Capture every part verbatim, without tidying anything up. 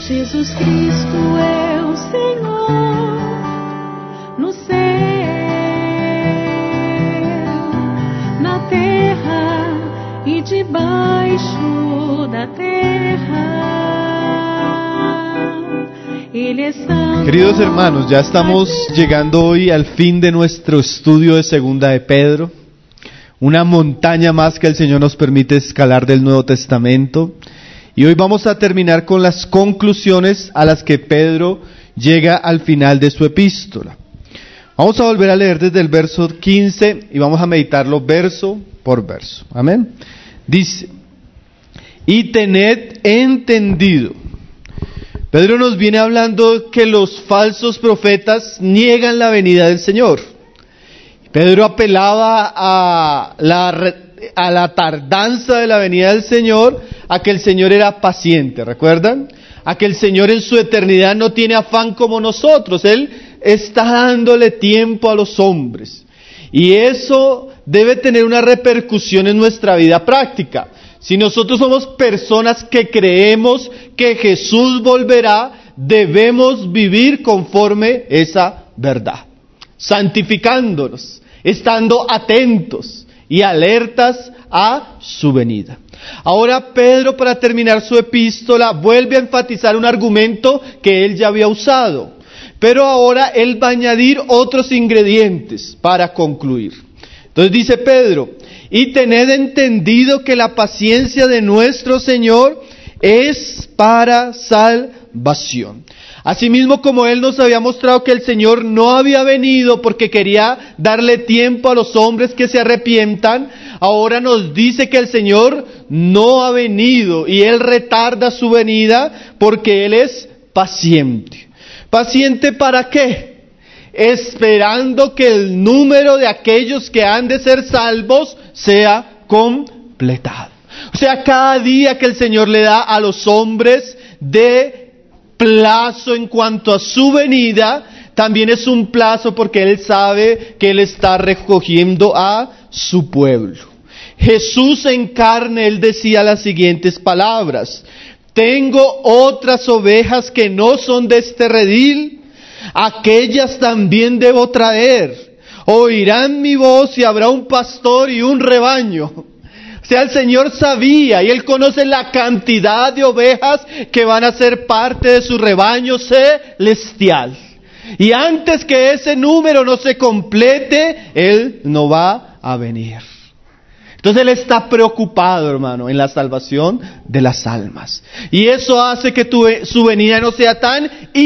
Jesus Cristo é o Senhor no céu, na terra e debaixo da terra. Ele é santo. Queridos hermanos, ya estamos llegando hoy al fin de nuestro estudio de Segunda de Pedro, una montaña más que el Señor nos permite escalar del Nuevo Testamento. Y hoy vamos a terminar con las conclusiones a las que Pedro llega al final de su epístola. Vamos a volver a leer desde el verso quince y vamos a meditarlo verso por verso. Amén. Dice: y tened entendido. Pedro nos viene hablando que los falsos profetas niegan la venida del Señor. Pedro apelaba a la a la tardanza de la venida del Señor, a que el Señor era paciente, ¿recuerdan? A que el Señor en su eternidad no tiene afán como nosotros, Él está dándole tiempo a los hombres. Y eso debe tener una repercusión en nuestra vida práctica. Si nosotros somos personas que creemos que Jesús volverá, debemos vivir conforme esa verdad, santificándonos, estando atentos y alertas a su venida. Ahora Pedro, para terminar su epístola, vuelve a enfatizar un argumento que él ya había usado, pero ahora él va a añadir otros ingredientes para concluir. Entonces dice Pedro: y tened entendido que la paciencia de nuestro Señor es para salvación. Asimismo, como Él nos había mostrado que el Señor no había venido porque quería darle tiempo a los hombres que se arrepientan, ahora nos dice que el Señor no ha venido y Él retarda su venida porque Él es paciente. ¿Paciente para qué? Esperando que el número de aquellos que han de ser salvos sea completado. O sea, cada día que el Señor le da a los hombres de plazo en cuanto a su venida, también es un plazo porque Él sabe que Él está recogiendo a su pueblo. Jesús en carne, Él decía las siguientes palabras: tengo otras ovejas que no son de este redil, aquellas también debo traer. Oirán mi voz y habrá un pastor y un rebaño. O sea, el Señor sabía y Él conoce la cantidad de ovejas que van a ser parte de su rebaño celestial. Y antes que ese número no se complete, Él no va a venir. Entonces Él está preocupado, hermano, en la salvación de las almas. Y eso hace que tu, su venida no sea tan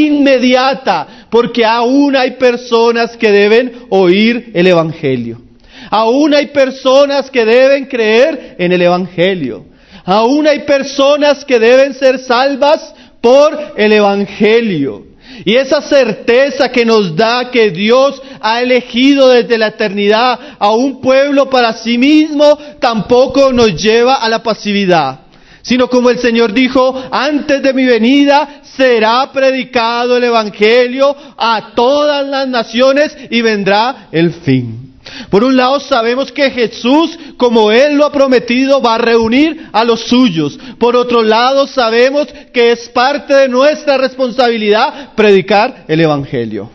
inmediata, porque aún hay personas que deben oír el Evangelio. Aún hay personas que deben creer en el Evangelio. Aún hay personas que deben ser salvas por el Evangelio. Y esa certeza que nos da que Dios ha elegido desde la eternidad a un pueblo para sí mismo, tampoco nos lleva a la pasividad. Sino como el Señor dijo: antes de mi venida será predicado el Evangelio a todas las naciones y vendrá el fin. Por un lado sabemos que Jesús, como Él lo ha prometido, va a reunir a los suyos. Por otro lado sabemos que es parte de nuestra responsabilidad predicar el Evangelio.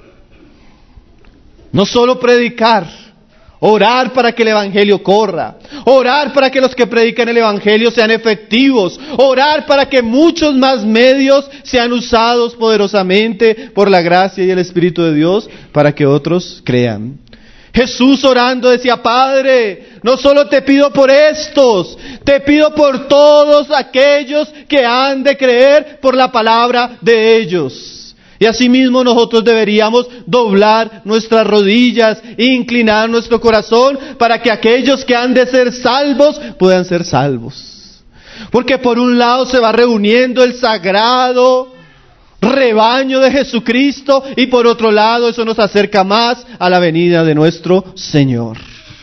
No solo predicar, orar para que el Evangelio corra, orar para que los que predican el Evangelio sean efectivos, orar para que muchos más medios sean usados poderosamente por la gracia y el Espíritu de Dios para que otros crean. Jesús orando decía: Padre, no solo te pido por estos, te pido por todos aquellos que han de creer por la palabra de ellos. Y asimismo nosotros deberíamos doblar nuestras rodillas e inclinar nuestro corazón para que aquellos que han de ser salvos puedan ser salvos. Porque por un lado se va reuniendo el sagrado rebaño de Jesucristo y por otro lado eso nos acerca más a la venida de nuestro Señor.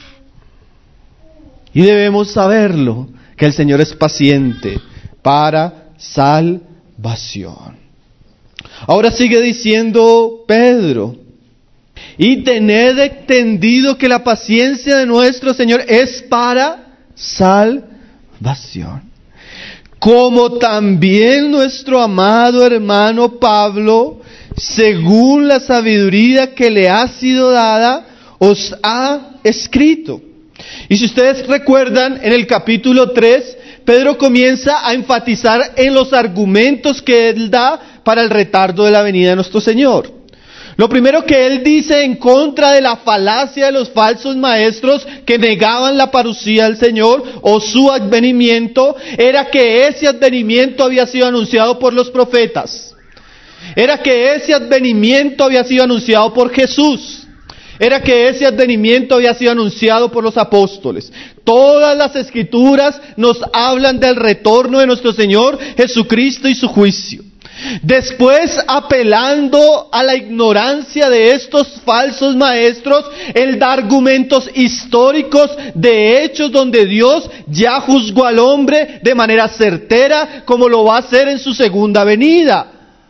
Y debemos saberlo, que el Señor es paciente para salvación. Ahora sigue diciendo Pedro: y tened entendido que la paciencia de nuestro Señor es para salvación. como también nuestro amado hermano Pablo, según la sabiduría que le ha sido dada, os ha escrito. Y si ustedes recuerdan, en el capítulo tres, Pedro comienza a enfatizar en los argumentos que él da para el retardo de la venida de nuestro Señor. Lo primero que él dice en contra de la falacia de los falsos maestros que negaban la parucía del Señor o su advenimiento, era que ese advenimiento había sido anunciado por los profetas. Era que ese advenimiento había sido anunciado por Jesús. Era que ese advenimiento había sido anunciado por los apóstoles. Todas las escrituras nos hablan del retorno de nuestro Señor Jesucristo y su juicio. Después, apelando a la ignorancia de estos falsos maestros, él da argumentos históricos de hechos donde Dios ya juzgó al hombre de manera certera, como lo va a hacer en su segunda venida,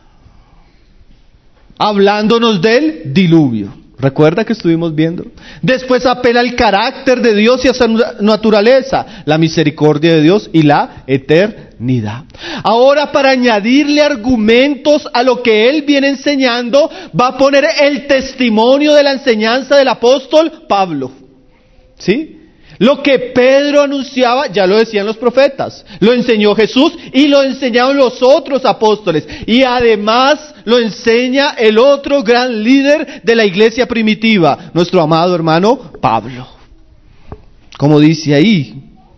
hablándonos del diluvio. ¿Recuerda que estuvimos viendo? Después apela al carácter de Dios y a su naturaleza, la misericordia de Dios y la eternidad. Ahora, para añadirle argumentos a lo que él viene enseñando, va a poner el testimonio de la enseñanza del apóstol Pablo. ¿Sí? Lo que Pedro anunciaba, ya lo decían los profetas, lo enseñó Jesús y lo enseñaron los otros apóstoles. Y además lo enseña el otro gran líder de la iglesia primitiva, nuestro amado hermano Pablo. Como dice ahí,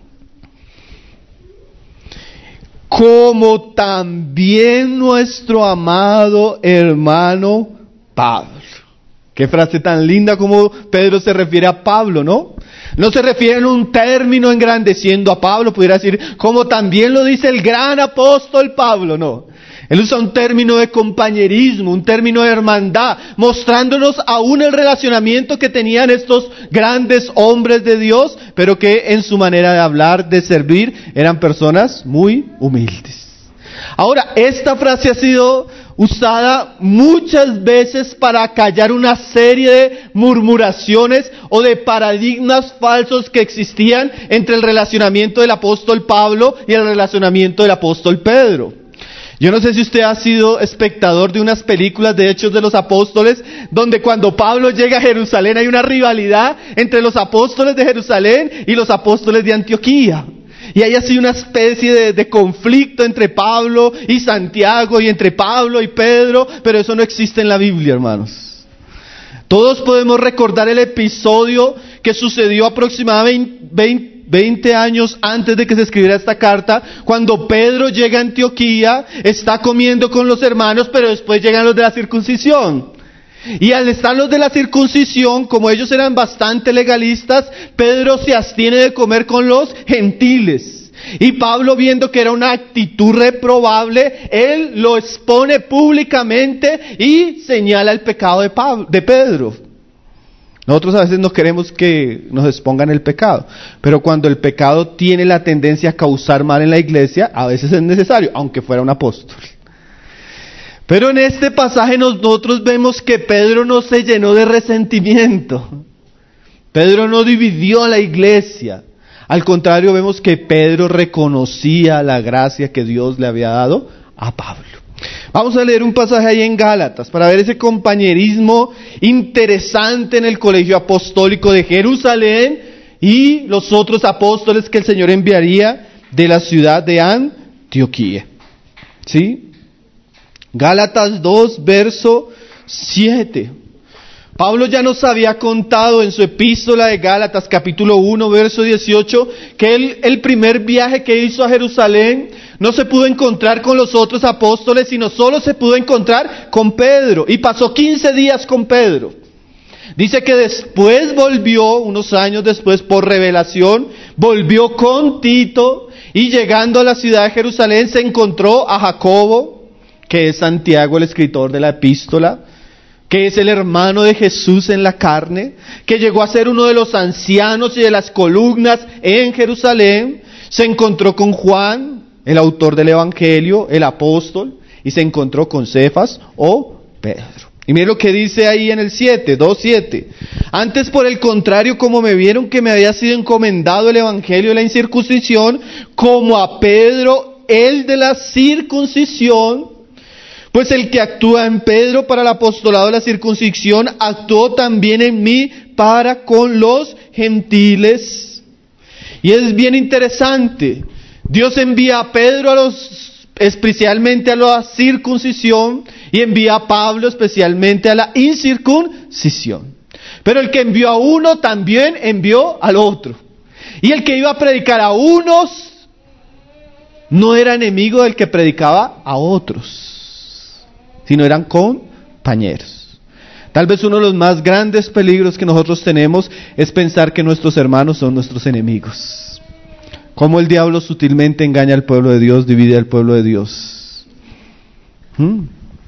como también nuestro amado hermano Pablo. Qué frase tan linda como Pedro se refiere a Pablo, ¿no? No se refiere en un término engrandeciendo a Pablo, pudiera decir, como también lo dice el gran apóstol Pablo, no. Él usa un término de compañerismo, un término de hermandad, mostrándonos aún el relacionamiento que tenían estos grandes hombres de Dios, pero que en su manera de hablar, de servir, eran personas muy humildes. Ahora, esta frase ha sido usada muchas veces para acallar una serie de murmuraciones o de paradigmas falsos que existían entre el relacionamiento del apóstol Pablo y el relacionamiento del apóstol Pedro. Yo no sé si usted ha sido espectador de unas películas de Hechos de los Apóstoles, donde cuando Pablo llega a Jerusalén hay una rivalidad entre los apóstoles de Jerusalén y los apóstoles de Antioquía. Y hay así una especie de, de conflicto entre Pablo y Santiago y entre Pablo y Pedro, pero eso no existe en la Biblia, hermanos. Todos podemos recordar el episodio que sucedió aproximadamente veinte años antes de que se escribiera esta carta, cuando Pedro llega a Antioquía, está comiendo con los hermanos, pero después llegan los de la circuncisión. Y al estar los de la circuncisión, como ellos eran bastante legalistas, Pedro se abstiene de comer con los gentiles. Y Pablo, viendo que era una actitud reprobable, él lo expone públicamente y señala el pecado de, Pablo, de Pedro. Nosotros a veces no queremos que nos expongan el pecado, pero cuando el pecado tiene la tendencia a causar mal en la iglesia, a veces es necesario, aunque fuera un apóstol. Pero en este pasaje nosotros vemos que Pedro no se llenó de resentimiento. Pedro no dividió a la iglesia. Al contrario, vemos que Pedro reconocía la gracia que Dios le había dado a Pablo. Vamos a leer un pasaje ahí en Gálatas para ver ese compañerismo interesante en el colegio apostólico de Jerusalén y los otros apóstoles que el Señor enviaría de la ciudad de Antioquía. ¿Sí? Gálatas dos, verso siete. Pablo ya nos había contado en su epístola de Gálatas, capítulo uno, verso dieciocho, que él, el primer viaje que hizo a Jerusalén, no se pudo encontrar con los otros apóstoles, sino solo se pudo encontrar con Pedro. Y pasó quince días con Pedro. Dice que después volvió, unos años después, por revelación, volvió con Tito, y llegando a la ciudad de Jerusalén se encontró a Jacobo, que es Santiago, el escritor de la epístola, que es el hermano de Jesús en la carne, que llegó a ser uno de los ancianos y de las columnas en Jerusalén. Se encontró con Juan, el autor del Evangelio, el apóstol, y se encontró con Cefas o Pedro. Y mire lo que dice ahí en el siete, dos siete. Antes, por el contrario, como me vieron que me había sido encomendado el evangelio de la incircuncisión, como a Pedro el de la circuncisión, pues el que actúa en Pedro para el apostolado de la circuncisión, actuó también en mí para con los gentiles. Y es bien interesante. Dios envía a Pedro a los, especialmente a la circuncisión, y envía a Pablo especialmente a la incircuncisión. Pero el que envió a uno también envió al otro. Y el que iba a predicar a unos no era enemigo del que predicaba a otros, sino eran compañeros. Tal vez uno de los más grandes peligros que nosotros tenemos es pensar que nuestros hermanos son nuestros enemigos. Cómo el diablo sutilmente engaña al pueblo de Dios, divide al pueblo de Dios. ¿Mm?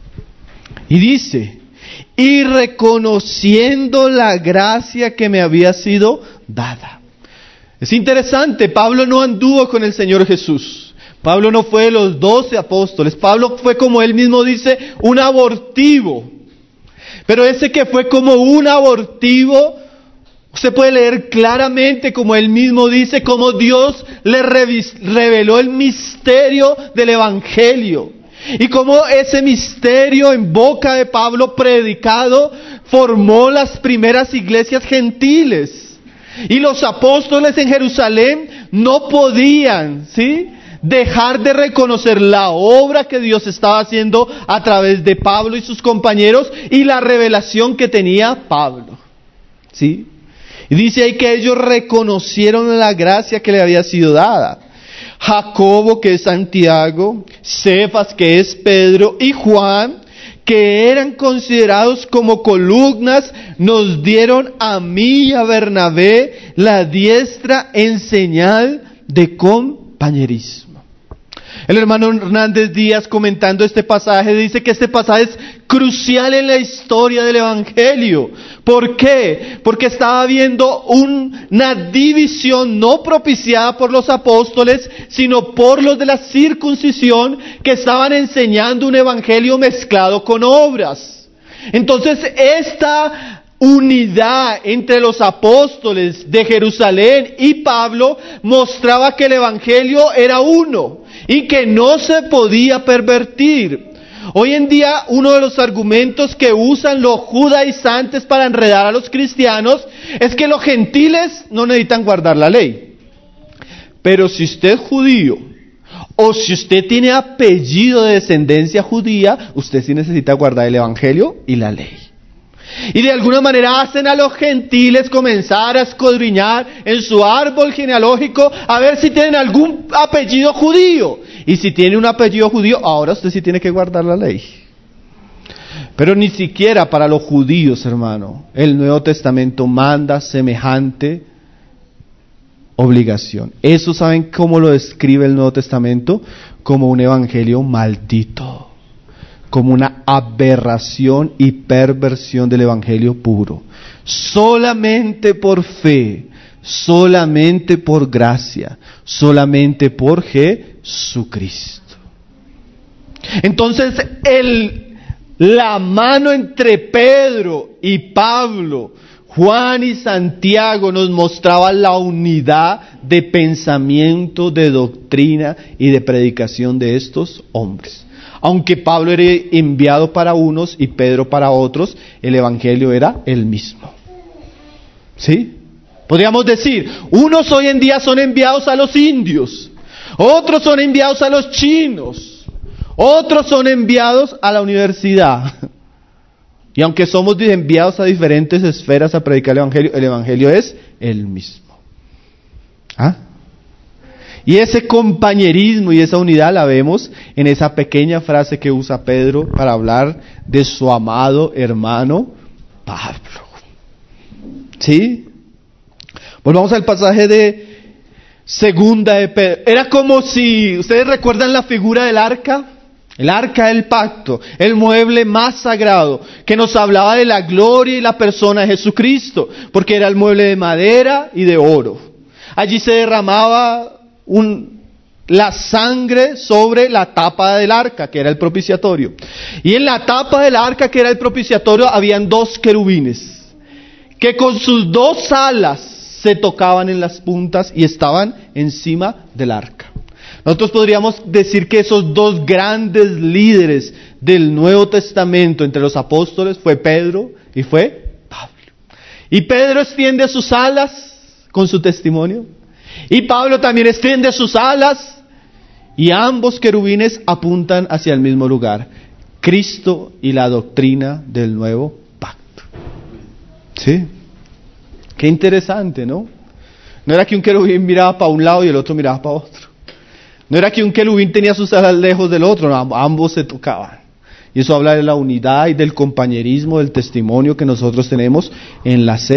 Y dice, y reconociendo la gracia que me había sido dada. Es interesante, Pablo no anduvo con el Señor Jesús. Pablo no fue de los doce apóstoles. Pablo fue, como él mismo dice, un abortivo. Pero ese que fue como un abortivo, usted puede leer claramente, como él mismo dice, cómo Dios le reveló el misterio del Evangelio. Y cómo ese misterio en boca de Pablo predicado formó las primeras iglesias gentiles. Y los apóstoles en Jerusalén no podían, ¿sí?, dejar de reconocer la obra que Dios estaba haciendo a través de Pablo y sus compañeros y la revelación que tenía Pablo. ¿Sí? Y dice ahí que ellos reconocieron la gracia que le había sido dada. Jacobo, que es Santiago, Cefas, que es Pedro, y Juan, que eran considerados como columnas, nos dieron a mí y a Bernabé la diestra en señal de compañerismo. El hermano Hernández Díaz, comentando este pasaje, dice que este pasaje es crucial en la historia del Evangelio. ¿Por qué? Porque estaba habiendo una división no propiciada por los apóstoles, sino por los de la circuncisión, que estaban enseñando un evangelio mezclado con obras. Entonces, esta unidad entre los apóstoles de Jerusalén y Pablo mostraba que el evangelio era uno y que no se podía pervertir. Hoy en día, uno de los argumentos que usan los judaizantes para enredar a los cristianos es que los gentiles no necesitan guardar la ley. Pero si usted es judío, o si usted tiene apellido de descendencia judía, usted sí necesita guardar el evangelio y la ley. Y de alguna manera hacen a los gentiles comenzar a escudriñar en su árbol genealógico a ver si tienen algún apellido judío. Y si tiene un apellido judío, ahora usted sí tiene que guardar la ley. Pero ni siquiera para los judíos, hermano, el Nuevo Testamento manda semejante obligación. Eso, ¿saben cómo lo describe el Nuevo Testamento? Como un evangelio maldito, como una aberración y perversión del evangelio puro. Solamente por fe, solamente por gracia, solamente por Jesucristo. Entonces, el, la mano entre Pedro y Pablo, Juan y Santiago nos mostraba la unidad de pensamiento, de doctrina y de predicación de estos hombres. Aunque Pablo era enviado para unos y Pedro para otros, el evangelio era el mismo. ¿Sí? Podríamos decir, unos hoy en día son enviados a los indios, otros son enviados a los chinos, otros son enviados a la universidad. Y aunque somos enviados a diferentes esferas a predicar el evangelio, el evangelio es el mismo. ¿Ah? Y ese compañerismo y esa unidad la vemos en esa pequeña frase que usa Pedro para hablar de su amado hermano Pablo. ¿Sí? Volvamos al pasaje de Segunda de Pedro. Era como si, ¿ustedes recuerdan la figura del arca? El arca del pacto, el mueble más sagrado, que nos hablaba de la gloria y la persona de Jesucristo, porque era el mueble de madera y de oro. Allí se derramaba un la sangre sobre la tapa del arca, que era el propiciatorio. Y en la tapa del arca, que era el propiciatorio, habían dos querubines, que con sus dos alas se tocaban en las puntas y estaban encima del arca. Nosotros podríamos decir que esos dos grandes líderes del Nuevo Testamento entre los apóstoles fue Pedro y fue Pablo. Y Pedro extiende sus alas con su testimonio, y Pablo también extiende sus alas, y ambos querubines apuntan hacia el mismo lugar: Cristo y la doctrina del nuevo pacto. ¿Sí? Qué interesante, ¿no? No era que un querubín miraba para un lado y el otro miraba para otro. No era que un querubín tenía sus alas lejos del otro, no, ambos se tocaban. Y eso habla de la unidad y del compañerismo, del testimonio que nosotros tenemos en las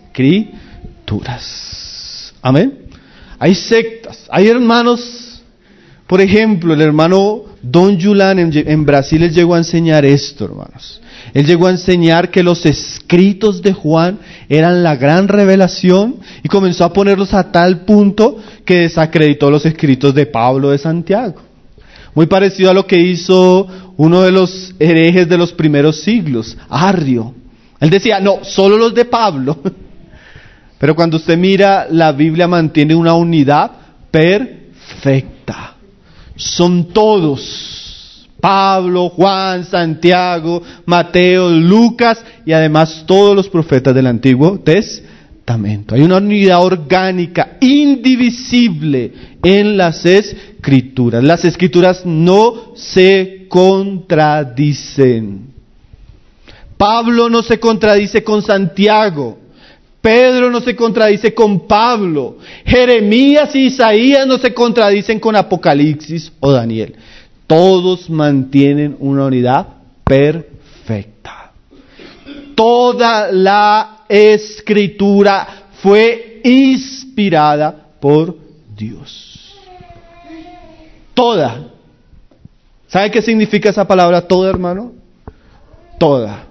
Escrituras. Amén. Hay sectas, hay hermanos, por ejemplo, el hermano Don Julián en, en Brasil, él llegó a enseñar esto, hermanos. Él llegó a enseñar que los escritos de Juan eran la gran revelación, y comenzó a ponerlos a tal punto que desacreditó los escritos de Pablo de Santiago. Muy parecido a lo que hizo uno de los herejes de los primeros siglos, Arrio. Él decía, no, solo los de Pablo. Pero cuando usted mira, la Biblia mantiene una unidad perfecta. Son todos. Pablo, Juan, Santiago, Mateo, Lucas y además todos los profetas del Antiguo Testamento. Hay una unidad orgánica, indivisible en las Escrituras. Las Escrituras no se contradicen. Pablo no se contradice con Santiago. Pedro no se contradice con Pablo. Jeremías y Isaías no se contradicen con Apocalipsis o Daniel. Todos mantienen una unidad perfecta. Toda la Escritura fue inspirada por Dios. Toda. ¿Sabe qué significa esa palabra toda, hermano? Toda.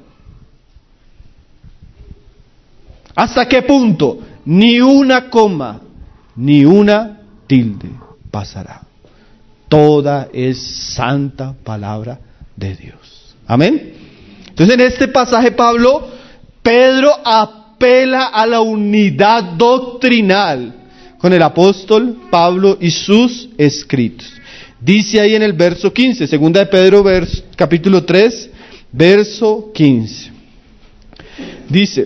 ¿Hasta qué punto? Ni una coma, ni una tilde pasará. Toda es santa palabra de Dios. Amén. Entonces en este pasaje Pablo, Pedro apela a la unidad doctrinal con el apóstol Pablo y sus escritos. Dice ahí en el verso quince, segunda de Pedro, vers, capítulo tres, verso quince. Dice: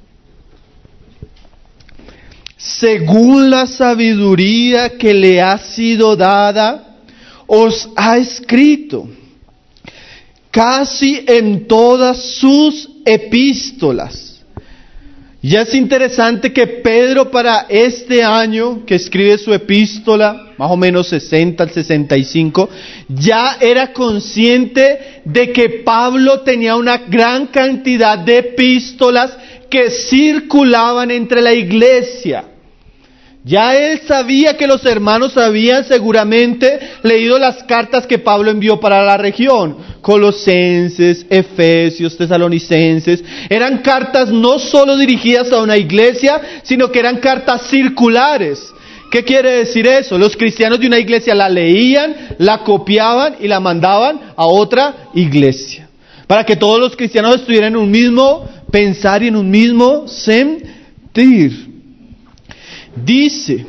según la sabiduría que le ha sido dada, os ha escrito casi en todas sus epístolas. Ya es interesante que Pedro, para este año que escribe su epístola, más o menos sesenta al sesenta y cinco, ya era consciente de que Pablo tenía una gran cantidad de epístolas que circulaban entre la iglesia. Ya él sabía que los hermanos habían seguramente leído las cartas que Pablo envió para la región. Colosenses, Efesios, Tesalonicenses. Eran cartas no solo dirigidas a una iglesia, sino que eran cartas circulares. ¿Qué quiere decir eso? Los cristianos de una iglesia la leían, la copiaban y la mandaban a otra iglesia. Para que todos los cristianos estuvieran en un mismo pensar y en un mismo sentir. Dice,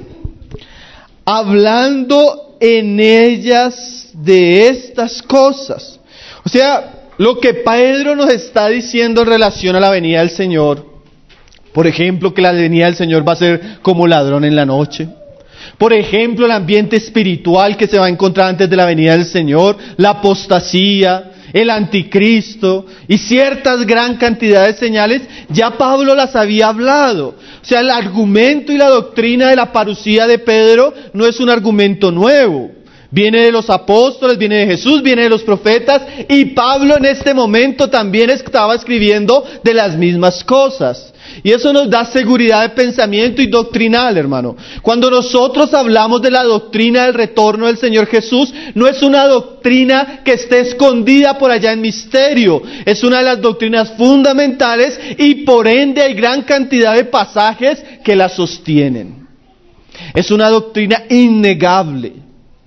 hablando en ellas de estas cosas. O sea, lo que Pedro nos está diciendo en relación a la venida del Señor. Por ejemplo, que la venida del Señor va a ser como ladrón en la noche. Por ejemplo, el ambiente espiritual que se va a encontrar antes de la venida del Señor. La apostasía, el anticristo y ciertas gran cantidad de señales, ya Pablo las había hablado. O sea, el argumento y la doctrina de la parucía de Pedro no es un argumento nuevo. Viene de los apóstoles, viene de Jesús, viene de los profetas, y Pablo en este momento también estaba escribiendo de las mismas cosas. Y eso nos da seguridad de pensamiento y doctrinal, hermano. Cuando nosotros hablamos de la doctrina del retorno del Señor Jesús, no es una doctrina que esté escondida por allá en misterio. Es una de las doctrinas fundamentales y por ende hay gran cantidad de pasajes que la sostienen. Es una doctrina innegable.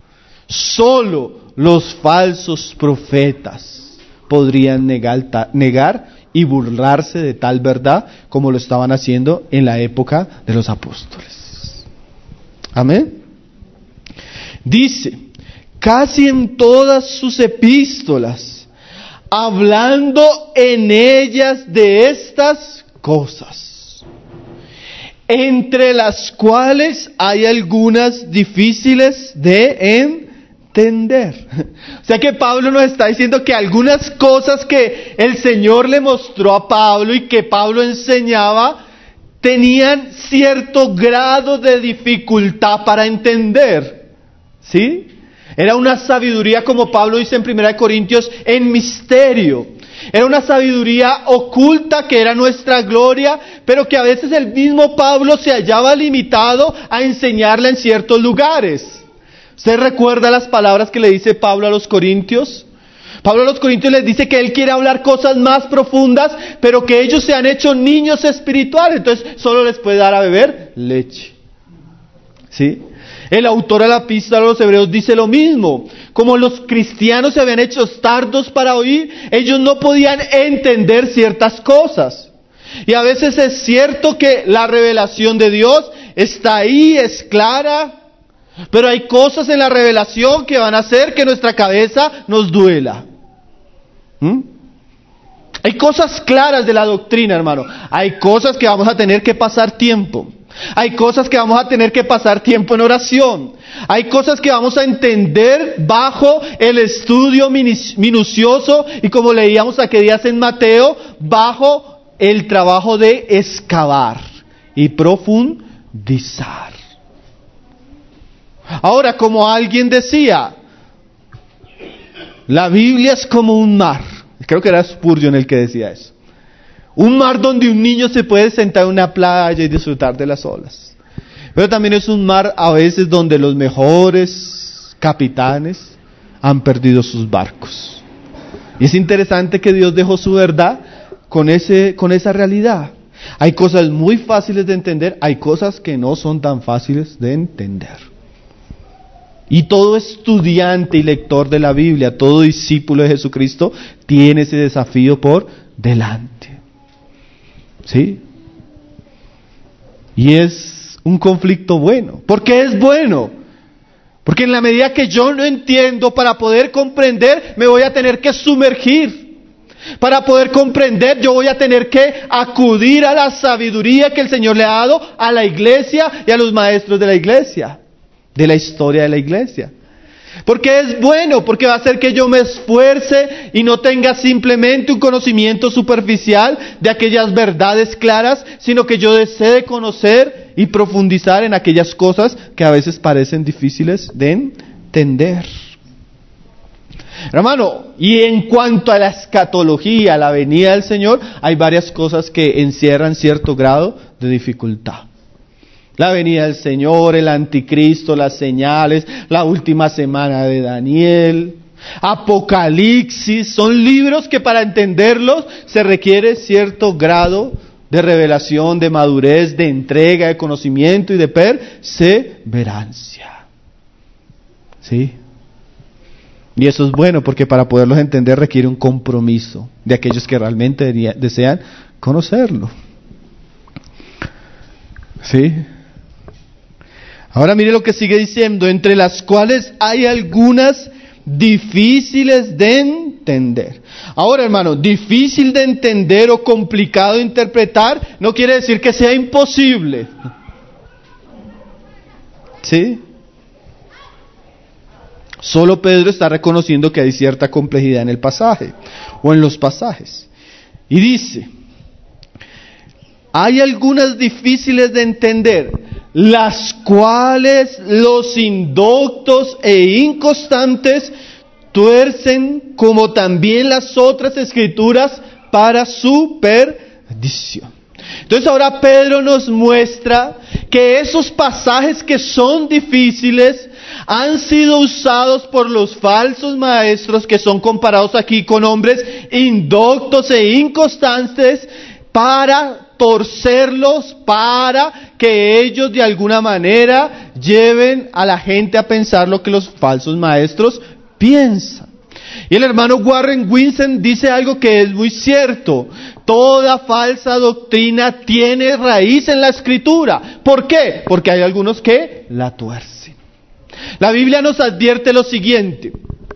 Solo los falsos profetas podrían negar, negar y burlarse de tal verdad como lo estaban haciendo en la época de los apóstoles. Amén. Dice, casi en todas sus epístolas, hablando en ellas de estas cosas, entre las cuales hay algunas difíciles de entender. O sea que Pablo nos está diciendo que algunas cosas que el Señor le mostró a Pablo y que Pablo enseñaba, tenían cierto grado de dificultad para entender. ¿Sí? Era una sabiduría, como Pablo dice en primera de Corintios, en misterio. Era una sabiduría oculta que era nuestra gloria, pero que a veces el mismo Pablo se hallaba limitado a enseñarla en ciertos lugares. ¿Usted recuerda las palabras que le dice Pablo a los corintios? Pablo a los corintios les dice que él quiere hablar cosas más profundas, pero que ellos se han hecho niños espirituales, entonces solo les puede dar a beber leche. ¿Sí? El autor de la epístola a los hebreos dice lo mismo. Como los cristianos se habían hecho tardos para oír, ellos no podían entender ciertas cosas. Y a veces es cierto que la revelación de Dios está ahí, es clara, pero hay cosas en la revelación que van a hacer que nuestra cabeza nos duela. ¿Mm? Hay cosas claras de la doctrina, hermano. Hay cosas que vamos a tener que pasar tiempo. Hay cosas que vamos a tener que pasar tiempo en oración. Hay cosas que vamos a entender bajo el estudio minucioso y, como leíamos aquel día en Mateo, bajo el trabajo de excavar y profundizar. Ahora, como alguien decía, la Biblia es como un mar. Creo que era Spurgeon el que decía eso. Un mar donde un niño se puede sentar en una playa y disfrutar de las olas. Pero también es un mar a veces donde los mejores capitanes han perdido sus barcos. Y es interesante que Dios dejó su verdad con ese, con esa realidad. Hay cosas muy fáciles de entender, hay cosas que no son tan fáciles de entender. Y todo estudiante y lector de la Biblia, todo discípulo de Jesucristo, tiene ese desafío por delante. ¿Sí? Y es un conflicto bueno. ¿Por qué es bueno? Porque en la medida que yo no entiendo, para poder comprender, me voy a tener que sumergir. Para poder comprender, yo voy a tener que acudir a la sabiduría que el Señor le ha dado a la iglesia y a los maestros de la iglesia, de la historia de la iglesia. Porque es bueno, porque va a hacer que yo me esfuerce y no tenga simplemente un conocimiento superficial de aquellas verdades claras, sino que yo desee conocer y profundizar en aquellas cosas que a veces parecen difíciles de entender. Hermano, y en cuanto a la escatología, a la venida del Señor, hay varias cosas que encierran cierto grado de dificultad. La venida del Señor, el anticristo, las señales, la última semana de Daniel, Apocalipsis, son libros que para entenderlos se requiere cierto grado de revelación, de madurez, de entrega, de conocimiento y de perseverancia. ¿Sí? Y eso es bueno porque para poderlos entender requiere un compromiso de aquellos que realmente desean conocerlo. ¿Sí? Ahora mire lo que sigue diciendo, entre las cuales hay algunas difíciles de entender. Ahora, hermano, difícil de entender o complicado de interpretar no quiere decir que sea imposible. ¿Sí? Solo Pedro está reconociendo que hay cierta complejidad en el pasaje o en los pasajes. Y dice, hay algunas difíciles de entender, las cuales los indoctos e inconstantes tuercen, como también las otras escrituras, para su perdición. Entonces ahora Pedro nos muestra que esos pasajes que son difíciles han sido usados por los falsos maestros, que son comparados aquí con hombres indoctos e inconstantes, para torcerlos para que ellos de alguna manera lleven a la gente a pensar lo que los falsos maestros piensan. Y el hermano Warren Wiersbe dice algo que es muy cierto: toda falsa doctrina tiene raíz en la Escritura. ¿Por qué? Porque hay algunos que la tuercen. La Biblia nos advierte lo siguiente: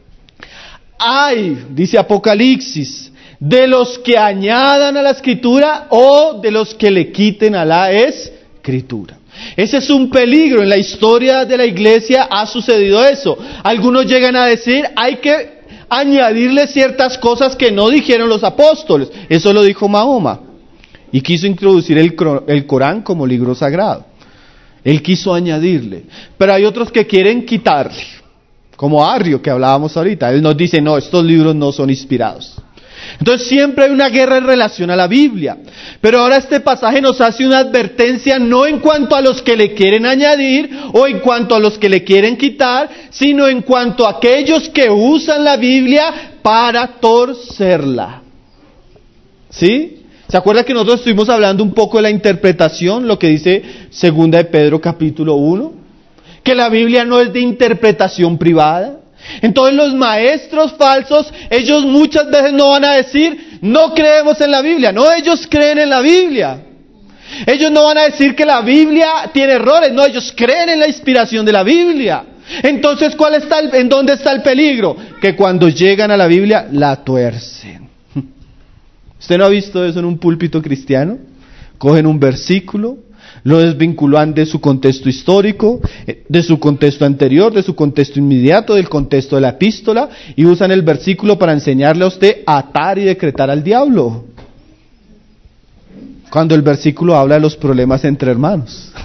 hay, dice Apocalipsis, de los que añadan a la Escritura o de los que le quiten a la Escritura. Ese es un peligro. En la historia de la iglesia ha sucedido eso. Algunos llegan a decir, hay que añadirle ciertas cosas que no dijeron los apóstoles. Eso lo dijo Mahoma. Y quiso introducir el, el Corán como libro sagrado. Él quiso añadirle. Pero hay otros que quieren quitarle. Como Arrio, que hablábamos ahorita. Él nos dice, no, estos libros no son inspirados. Entonces siempre hay una guerra en relación a la Biblia. Pero ahora este pasaje nos hace una advertencia no en cuanto a los que le quieren añadir o en cuanto a los que le quieren quitar, sino en cuanto a aquellos que usan la Biblia para torcerla. ¿Sí? ¿Se acuerda que nosotros estuvimos hablando un poco de la interpretación, lo que dice Segunda de Pedro capítulo uno? Que la Biblia no es de interpretación privada. Entonces los maestros falsos, ellos muchas veces no van a decir, no creemos en la Biblia. No, ellos creen en la Biblia. Ellos no van a decir que la Biblia tiene errores. No, ellos creen en la inspiración de la Biblia. Entonces, ¿cuál está el, ¿en dónde está el peligro? Que cuando llegan a la Biblia, la tuercen. ¿Usted no ha visto eso en un púlpito cristiano? Cogen un versículo, lo desvinculan de su contexto histórico, de su contexto anterior, de su contexto inmediato, del contexto de la epístola, y usan el versículo para enseñarle a usted a atar y decretar al diablo. Cuando el versículo habla de los problemas entre hermanos.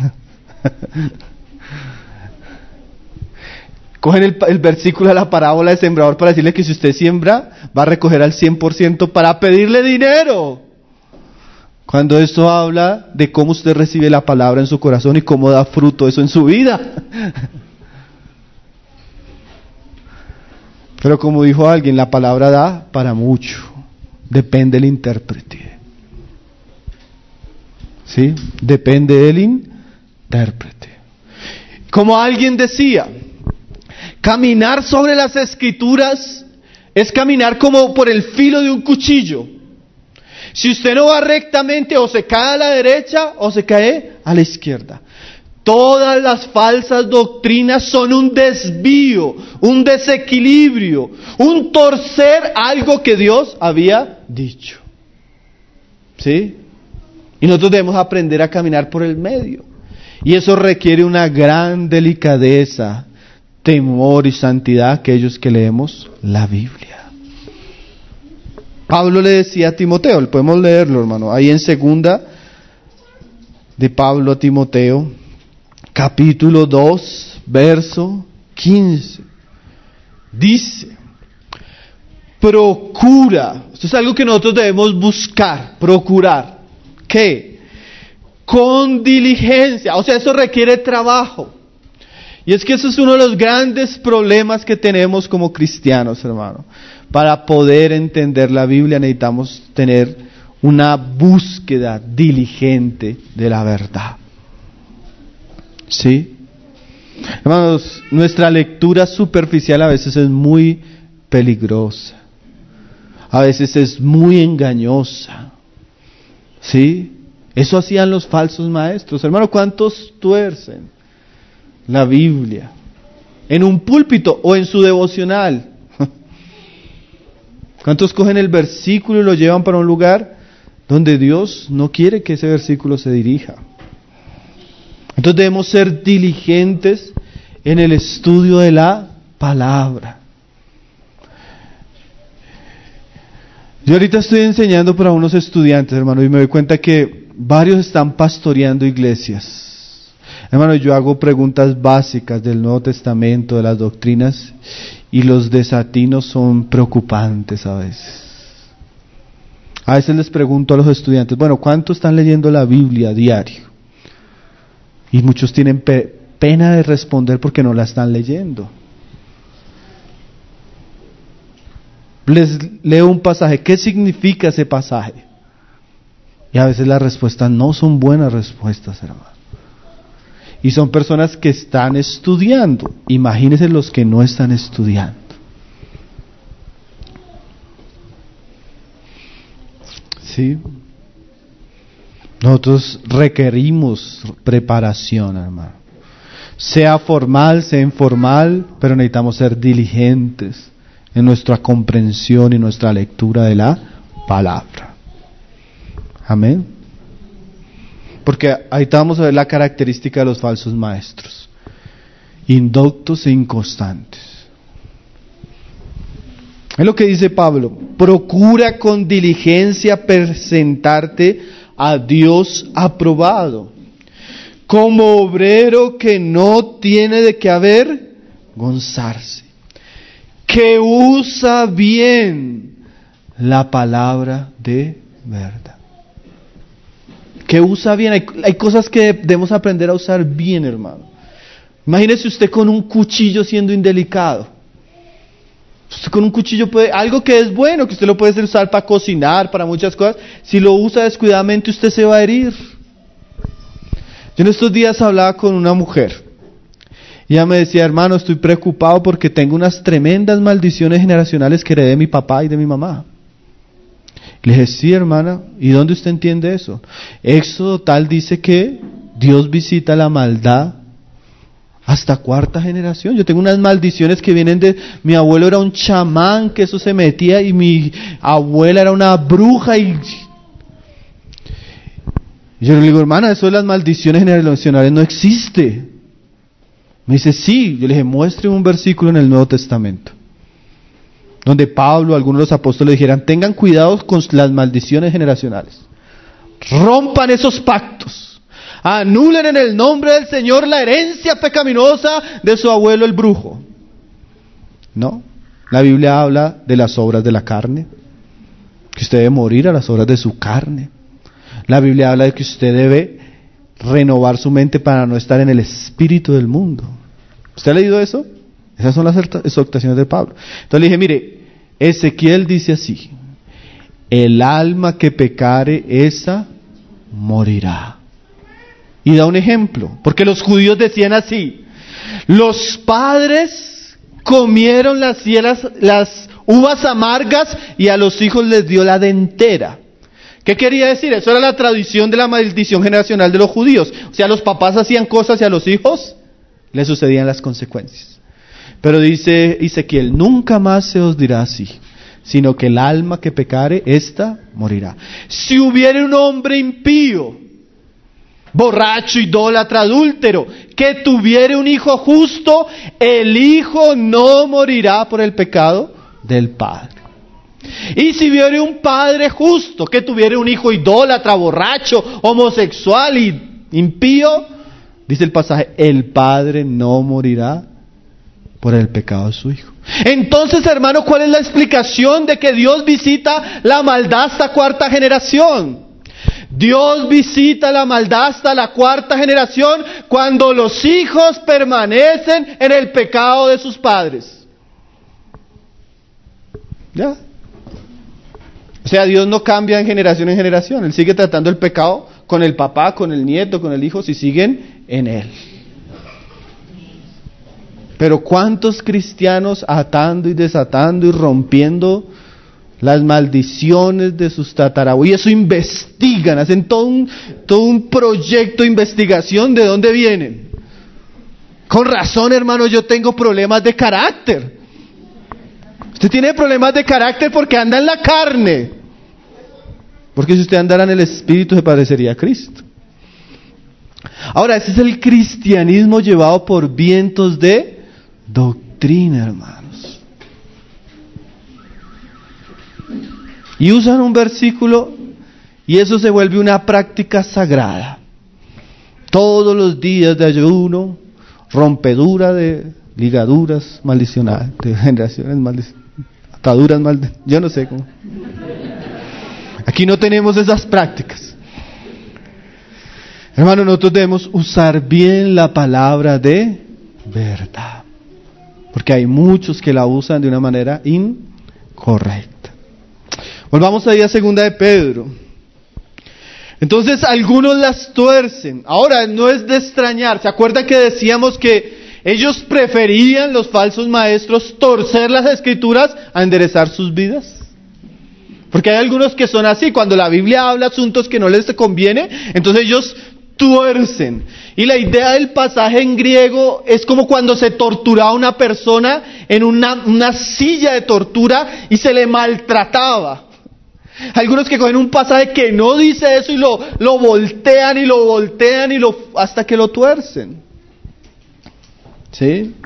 Cogen el, el versículo de la parábola del sembrador para decirle que si usted siembra, va a recoger al cien por ciento para pedirle dinero. Cuando esto habla de cómo usted recibe la palabra en su corazón y cómo da fruto eso en su vida. Pero como dijo alguien, la palabra da para mucho. Depende del intérprete. ¿Sí? Depende del intérprete. Como alguien decía, caminar sobre las Escrituras es caminar como por el filo de un cuchillo. Si usted no va rectamente, o se cae a la derecha o se cae a la izquierda. Todas las falsas doctrinas son un desvío, un desequilibrio, un torcer algo que Dios había dicho. ¿Sí? Y nosotros debemos aprender a caminar por el medio. Y eso requiere una gran delicadeza, temor y santidad aquellos que leemos la Biblia. Pablo le decía a Timoteo, podemos leerlo, hermano, ahí en segunda de Pablo a Timoteo, capítulo dos, verso quince. Dice, procura, esto es algo que nosotros debemos buscar, procurar, ¿qué? Con diligencia, o sea, eso requiere trabajo. Y es que eso es uno de los grandes problemas que tenemos como cristianos, hermano. Para poder entender la Biblia necesitamos tener una búsqueda diligente de la verdad. ¿Sí? Hermanos, nuestra lectura superficial a veces es muy peligrosa. A veces es muy engañosa. ¿Sí? Eso hacían los falsos maestros. Hermano, ¿cuántos tuercen la Biblia en un púlpito o en su devocional? ¿Cuántos cogen el versículo y lo llevan para un lugar donde Dios no quiere que ese versículo se dirija? Entonces debemos ser diligentes en el estudio de la palabra. Yo ahorita estoy enseñando para unos estudiantes, hermano, y me doy cuenta que varios están pastoreando iglesias. Hermano, yo hago preguntas básicas del Nuevo Testamento, de las doctrinas, y los desatinos son preocupantes a veces. A veces les pregunto a los estudiantes, bueno, ¿cuánto están leyendo la Biblia a diario? Y muchos tienen pe- pena de responder porque no la están leyendo. Les leo un pasaje. ¿Qué significa ese pasaje? Y a veces las respuestas no son buenas respuestas, hermano. Y son personas que están estudiando. Imagínense los que no están estudiando. ¿Sí? Nosotros requerimos preparación, hermano. Sea formal, sea informal, pero necesitamos ser diligentes en nuestra comprensión y nuestra lectura de la palabra. Amén. Porque ahorita vamos a ver la característica de los falsos maestros: indoctos e inconstantes. Es lo que dice Pablo: procura con diligencia presentarte a Dios aprobado, como obrero que no tiene de qué avergonzarse, que usa bien la palabra de verdad. Que usa bien, hay, hay cosas que debemos aprender a usar bien, hermano. Imagínese usted con un cuchillo siendo indelicado. Usted con un cuchillo puede, algo que es bueno, que usted lo puede usar para cocinar, para muchas cosas. Si lo usa descuidadamente, usted se va a herir. Yo en estos días hablaba con una mujer. Y ella me decía: hermano, estoy preocupado porque tengo unas tremendas maldiciones generacionales que heredé de mi papá y de mi mamá. Le dije: sí, hermana, ¿y dónde usted entiende eso? Éxodo tal dice que Dios visita la maldad hasta cuarta generación. Yo tengo unas maldiciones que vienen de... Mi abuelo era un chamán, que eso se metía, y mi abuela era una bruja, y... y yo le digo: hermana, eso de las maldiciones generacionales no existe. Me dice: sí. Yo le dije: muestre un versículo en el Nuevo Testamento donde Pablo, algunos de los apóstoles dijeran: tengan cuidado con las maldiciones generacionales, rompan esos pactos, anulen en el nombre del Señor la herencia pecaminosa de su abuelo el brujo. No, la Biblia habla de las obras de la carne, que usted debe morir a las obras de su carne. La Biblia habla de que usted debe renovar su mente para no estar en el espíritu del mundo. ¿Usted ha leído eso? Esas son las exhortaciones de Pablo. Entonces le dije: mire, Ezequiel dice así: el alma que pecare, esa morirá. Y da un ejemplo, porque los judíos decían así: los padres comieron las, hieras, las uvas amargas y a los hijos les dio la dentera. ¿Qué quería decir? Eso era la tradición de la maldición generacional de los judíos. O sea, los papás hacían cosas y a los hijos les sucedían las consecuencias. Pero dice Ezequiel: nunca más se os dirá así, sino que el alma que pecare, ésta morirá. Si hubiere un hombre impío, borracho, idólatra, adúltero, que tuviere un hijo justo, el hijo no morirá por el pecado del padre. Y si hubiere un padre justo, que tuviere un hijo idólatra, borracho, homosexual y impío, dice el pasaje, el padre no morirá por el pecado de su hijo. Entonces, hermano, ¿cuál es la explicación de que Dios visita la maldad hasta cuarta generación? Dios visita la maldad hasta la cuarta generación cuando los hijos permanecen en el pecado de sus padres. ¿Ya? O sea, Dios no cambia en generación en generación. Él sigue tratando el pecado con el papá, con el nieto, con el hijo, si siguen en él. Pero ¿cuántos cristianos atando y desatando y rompiendo las maldiciones de sus tatarabuelos? Y eso investigan, hacen todo un, todo un proyecto de investigación de dónde vienen. Con razón, hermano, yo tengo problemas de carácter. Usted tiene problemas de carácter porque anda en la carne. Porque si usted andara en el Espíritu se parecería a Cristo. Ahora, ese es el cristianismo llevado por vientos de doctrina, hermanos. Y usan un versículo y eso se vuelve una práctica sagrada. Todos los días de ayuno, rompedura de ligaduras maldicionales, de generaciones maldicionales, ataduras maldicionales, yo no sé cómo. Aquí no tenemos esas prácticas. Hermano, nosotros debemos usar bien la palabra de verdad. Porque hay muchos que la usan de una manera incorrecta. Volvamos ahí a segunda de Pedro. Entonces algunos las tuercen. Ahora, no es de extrañar. ¿Se acuerda que decíamos que ellos preferían, los falsos maestros, torcer las escrituras a enderezar sus vidas? Porque hay algunos que son así. Cuando la Biblia habla asuntos que no les conviene, entonces ellos tuercen. Y la idea del pasaje en griego es como cuando se torturaba a una persona en una, una silla de tortura y se le maltrataba. Algunos que cogen un pasaje que no dice eso y lo, lo voltean y lo voltean y lo, hasta que lo tuercen. ¿Sí?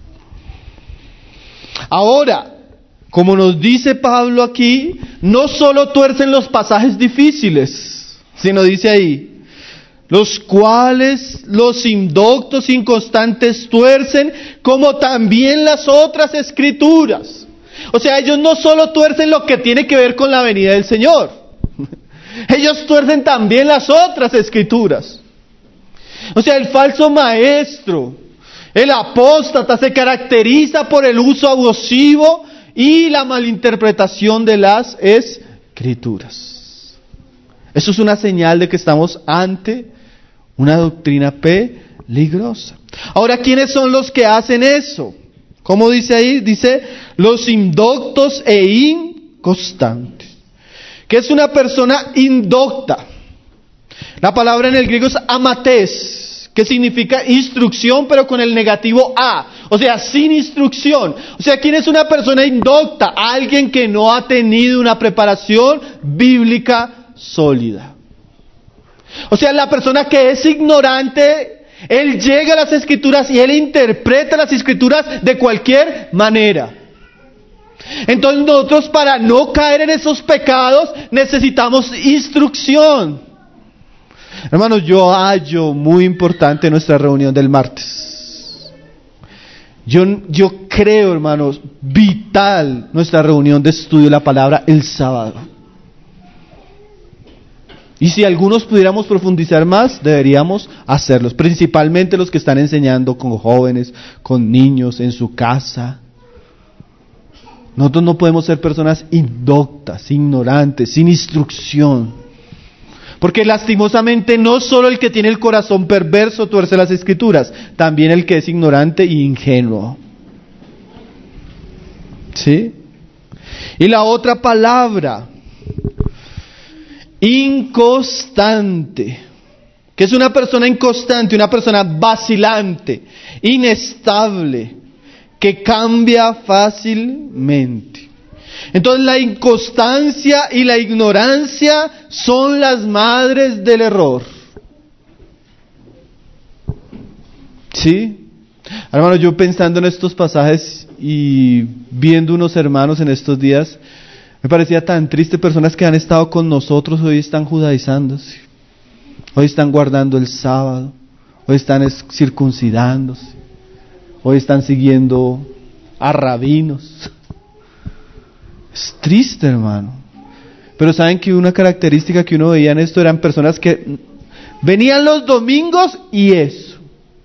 Ahora, como nos dice Pablo aquí, no solo tuercen los pasajes difíciles, sino dice ahí, los cuales los indoctos inconstantes tuercen, como también las otras escrituras. O sea, ellos no solo tuercen lo que tiene que ver con la venida del Señor, ellos tuercen también las otras escrituras. O sea, el falso maestro, el apóstata, se caracteriza por el uso abusivo y la malinterpretación de las escrituras. Eso es una señal de que estamos ante una doctrina peligrosa. Ahora, ¿quiénes son los que hacen eso? ¿Cómo dice ahí? Dice, los indoctos e inconstantes. ¿Qué es una persona indocta? La palabra en el griego es amates, que significa instrucción, pero con el negativo a, o sea, sin instrucción. O sea, ¿quién es una persona indocta? Alguien que no ha tenido una preparación bíblica sólida. O sea, la persona que es ignorante, él llega a las escrituras y él interpreta las escrituras de cualquier manera. Entonces nosotros, para no caer en esos pecados, necesitamos instrucción. Hermanos, yo hallo muy importante nuestra reunión del martes. Yo, yo creo, hermanos, vital nuestra reunión de estudio de la palabra el sábado. Y si algunos pudiéramos profundizar más, deberíamos hacerlos. Principalmente los que están enseñando con jóvenes, con niños, en su casa. Nosotros no podemos ser personas indoctas, ignorantes, sin instrucción. Porque lastimosamente no solo el que tiene el corazón perverso tuerce las escrituras, también el que es ignorante e ingenuo. ¿Sí? Y la otra palabra, inconstante, que es una persona inconstante, una persona vacilante, inestable, que cambia fácilmente. Entonces la inconstancia y la ignorancia son las madres del error. ¿Sí? Hermano, yo pensando en estos pasajes y viendo unos hermanos en estos días, me parecía tan triste, personas que han estado con nosotros hoy están judaizándose, hoy están guardando el sábado, hoy están circuncidándose, hoy están siguiendo a rabinos. Es triste, hermano. Pero saben que una característica que uno veía en esto eran personas que venían los domingos y eso.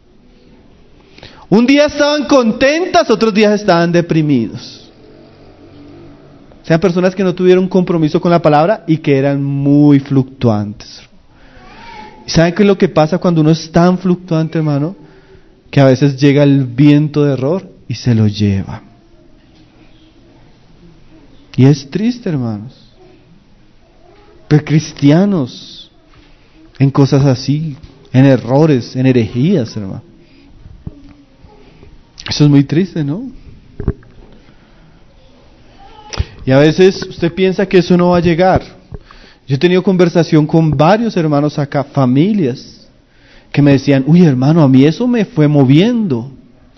Un día estaban contentas, otros días estaban deprimidos. Sean personas que no tuvieron compromiso con la palabra y que eran muy fluctuantes. ¿Y saben qué es lo que pasa cuando uno es tan fluctuante, hermano? Que a veces llega el viento de error y se lo lleva. Y es triste, hermanos. Pero cristianos en cosas así, en errores, en herejías, hermano. Eso es muy triste, ¿no? Y a veces usted piensa que eso no va a llegar. Yo he tenido conversación con varios hermanos acá, familias, que me decían, uy, hermano, a mí eso me fue moviendo.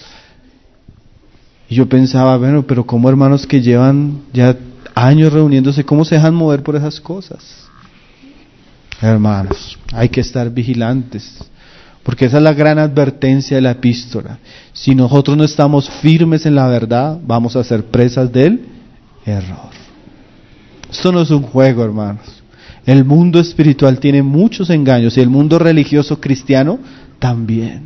Y yo pensaba, bueno, pero ¿cómo hermanos que llevan ya años reuniéndose, cómo se dejan mover por esas cosas? Hermanos, hay que estar vigilantes, porque esa es la gran advertencia de la epístola. Si nosotros no estamos firmes en la verdad, vamos a ser presas del error. Esto no es un juego, hermanos. El mundo espiritual tiene muchos engaños y el mundo religioso cristiano también.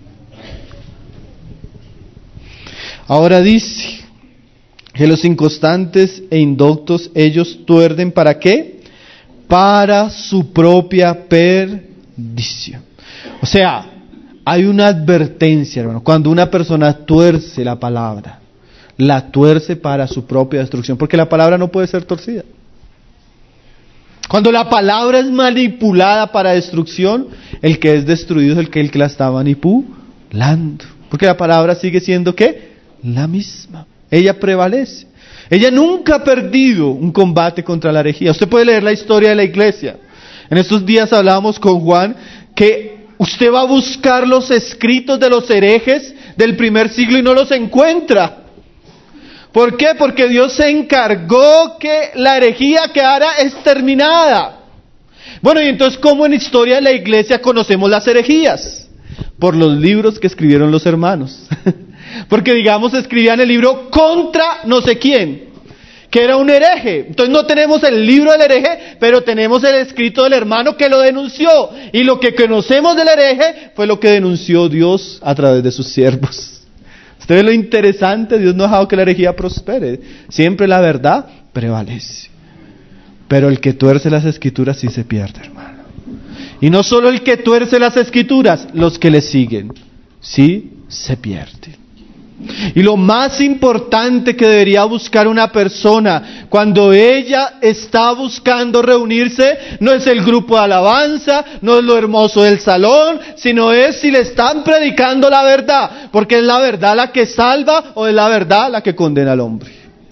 Ahora dice que los inconstantes e indoctos, ellos tuerden ¿para qué? para su propia perdición. O sea, hay una advertencia, hermano. Cuando una persona tuerce la palabra, la tuerce para su propia destrucción, porque la palabra no puede ser torcida. Cuando la palabra es manipulada para destrucción, el que es destruido es el que, el que la está manipulando. Porque la palabra sigue siendo, ¿qué? La misma. Ella prevalece. Ella nunca ha perdido un combate contra la herejía. Usted puede leer la historia de la iglesia. En estos días hablábamos con Juan que usted va a buscar los escritos de los herejes del primer siglo y no los encuentra. ¿Por qué? Porque Dios se encargó que la herejía quedara exterminada. Bueno, y entonces, ¿cómo en historia de la iglesia conocemos las herejías? Por los libros que escribieron los hermanos. Porque, digamos, escribían el libro contra no sé quién, que era un hereje. Entonces no tenemos el libro del hereje, pero tenemos el escrito del hermano que lo denunció. Y lo que conocemos del hereje fue lo que denunció Dios a través de sus siervos. Usted ve lo interesante, Dios no ha dejado que la herejía prospere. Siempre la verdad prevalece. Pero el que tuerce las escrituras sí se pierde, hermano. Y no solo el que tuerce las escrituras, los que le siguen, sí se pierden. Y lo más importante que debería buscar una persona cuando ella está buscando reunirse no es el grupo de alabanza, no es lo hermoso del salón, sino es si le están predicando la verdad, porque es la verdad la que salva o es la verdad la que condena al hombre.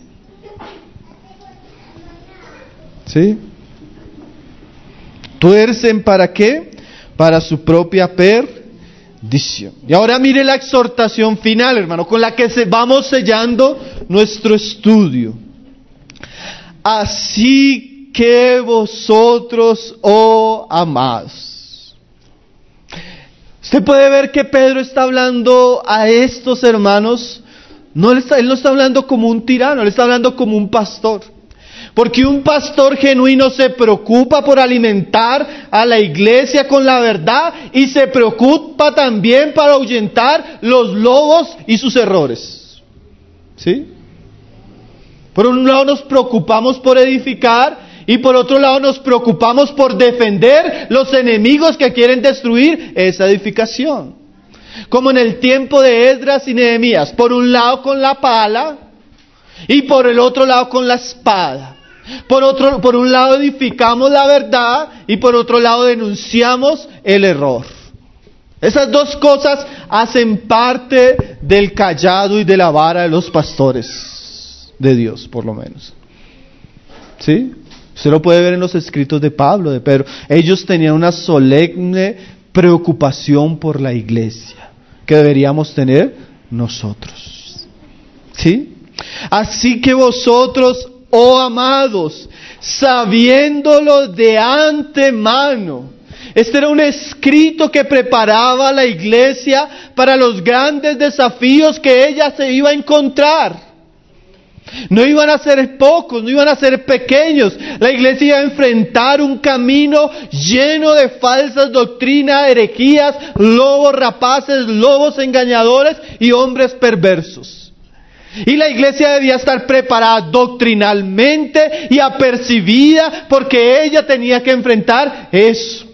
¿Sí? ¿Tuercen para qué? Para su propia perdición. Y ahora mire la exhortación final, hermano, con la que se vamos sellando nuestro estudio. Así que vosotros, oh amados. Usted puede ver que Pedro está hablando a estos hermanos, no él, está, él no está hablando como un tirano, él está hablando como un pastor. Porque un pastor genuino se preocupa por alimentar a la iglesia con la verdad y se preocupa también para ahuyentar los lobos y sus errores. ¿Sí? Por un lado nos preocupamos por edificar y por otro lado nos preocupamos por defender los enemigos que quieren destruir esa edificación. Como en el tiempo de Esdras y Nehemías, por un lado con la pala y por el otro lado con la espada. Por otro, por un lado edificamos la verdad y por otro lado denunciamos el error. Esas dos cosas hacen parte del cayado y de la vara de los pastores de Dios, por lo menos. ¿Sí? Usted lo puede ver en los escritos de Pablo, de Pedro. Ellos tenían una solemne preocupación por la iglesia que deberíamos tener nosotros. ¿Sí? Así que vosotros, oh amados, sabiéndolo de antemano. Este era un escrito que preparaba a la iglesia para los grandes desafíos que ella se iba a encontrar. No iban a ser pocos, no iban a ser pequeños. La iglesia iba a enfrentar un camino lleno de falsas doctrinas, herejías, lobos rapaces, lobos engañadores y hombres perversos. Y la iglesia debía estar preparada doctrinalmente y apercibida porque ella tenía que enfrentar eso.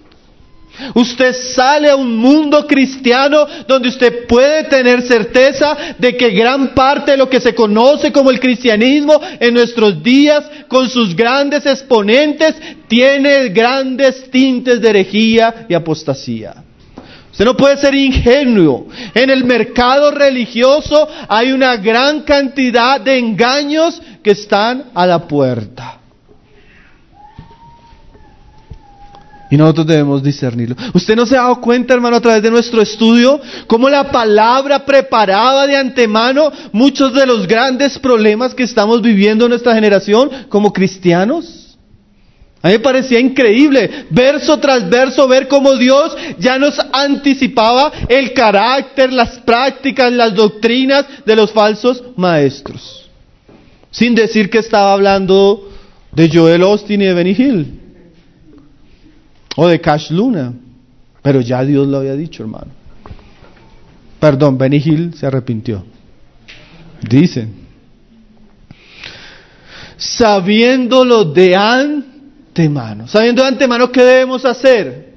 Usted sale a un mundo cristiano donde usted puede tener certeza de que gran parte de lo que se conoce como el cristianismo en nuestros días, con sus grandes exponentes, tiene grandes tintes de herejía y apostasía. Usted no puede ser ingenuo. En el mercado religioso hay una gran cantidad de engaños que están a la puerta. Y nosotros debemos discernirlo. ¿Usted no se ha dado cuenta, hermano, a través de nuestro estudio, cómo la palabra preparaba de antemano muchos de los grandes problemas que estamos viviendo en nuestra generación como cristianos? A mí me parecía increíble, verso tras verso, ver cómo Dios ya nos anticipaba el carácter, las prácticas, las doctrinas de los falsos maestros. Sin decir que estaba hablando de Joel Osteen y de Benny Hill. O de Cash Luna. Pero ya Dios lo había dicho, hermano. Perdón, Benny Hill se arrepintió. Dicen. Sabiéndolo de antemano. antemano. Sabiendo de antemano qué debemos hacer.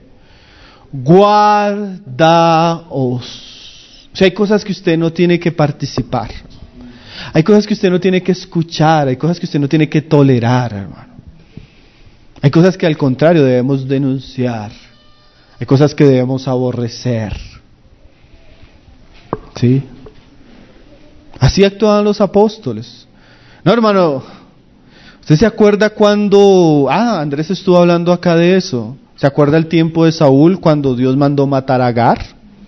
Guardaos. O sea, hay cosas que usted no tiene que participar. Hay cosas que usted no tiene que escuchar. Hay cosas que usted no tiene que tolerar, hermano. Hay cosas que al contrario debemos denunciar. Hay cosas que debemos aborrecer. ¿Sí? Así actuaban los apóstoles. No, hermano, ¿usted se acuerda cuando... Ah, Andrés estuvo hablando acá de eso. ¿Se acuerda el tiempo de Saúl cuando Dios mandó matar a Agar?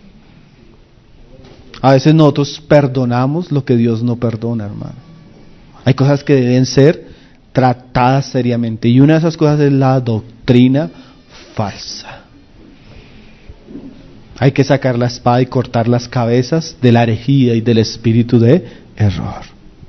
A veces nosotros perdonamos lo que Dios no perdona, hermano. Hay cosas que deben ser tratadas seriamente. Y una de esas cosas es la doctrina falsa. Hay que sacar la espada y cortar las cabezas de la herejía y del espíritu de error.